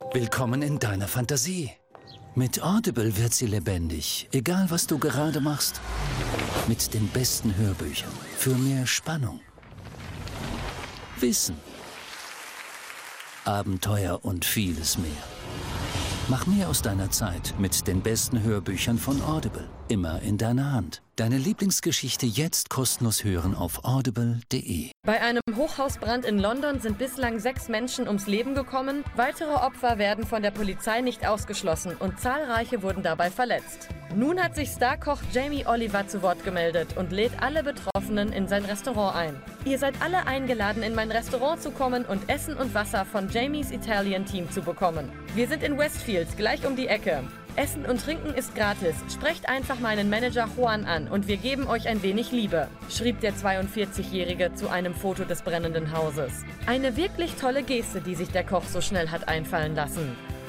Willkommen in deiner Fantasie. Mit Audible wird sie lebendig, egal was du gerade machst. Mit den besten Hörbüchern für mehr Spannung, Wissen, Abenteuer und vieles mehr. Mach mehr aus deiner Zeit mit den besten Hörbüchern von Audible. Immer in deiner Hand. Deine Lieblingsgeschichte jetzt kostenlos hören auf audible.de. Bei einem Hochhausbrand in London sind bislang 6 Menschen ums Leben gekommen. Weitere Opfer werden von der Polizei nicht ausgeschlossen und zahlreiche wurden dabei verletzt. Nun hat sich Starkoch Jamie Oliver zu Wort gemeldet und lädt alle Betroffenen in sein Restaurant ein. Ihr seid alle eingeladen, in mein Restaurant zu kommen und Essen und Wasser von Jamies Italian Team zu bekommen. Wir sind in Westfield, gleich um die Ecke. Essen und Trinken ist gratis. Sprecht einfach meinen Manager Juan an und wir geben euch ein wenig Liebe, schrieb der 42-Jährige zu einem Foto des brennenden Hauses. Eine wirklich tolle Geste, die sich der Koch so schnell hat einfallen lassen.